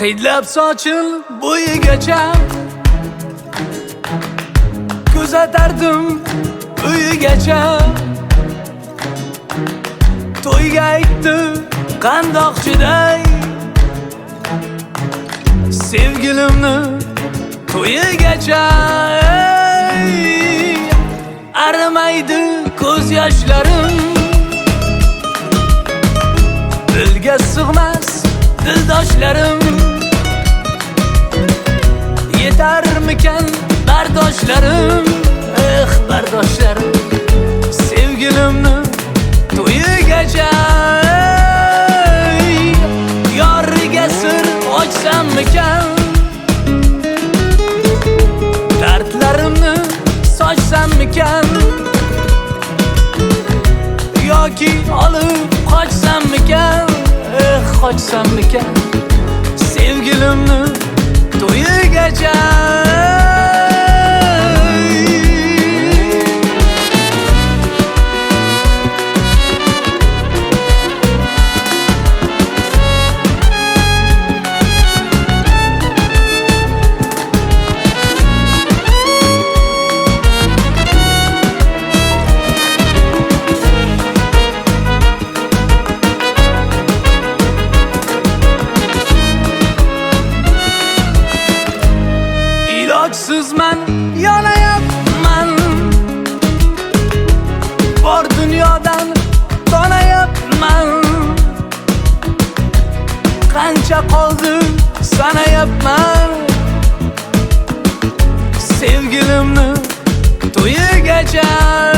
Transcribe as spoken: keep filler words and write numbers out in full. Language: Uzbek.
hidlab sochil bo'yigacha kuzatardim uyigacha. To'yga aytdi qandoq chiday sevgilimni to'yigacha. Arimaydi ko'z yoshlarim, dilga sig'mas dildoshlarim. Yetarmikan bardoshlarim, eh bardoshlarim sevgilimni to'yigacha. Yoriga sir ochsammikan, dardlarimni sochsammikan, yoki olib qochsammikan, eh qochsammikan sevgilimni to'yigacha. Ilojsizman, yonayapman, bor dunyodan tonayapman. Qancha qoldi sanayapman sevgilimni to'yigacha.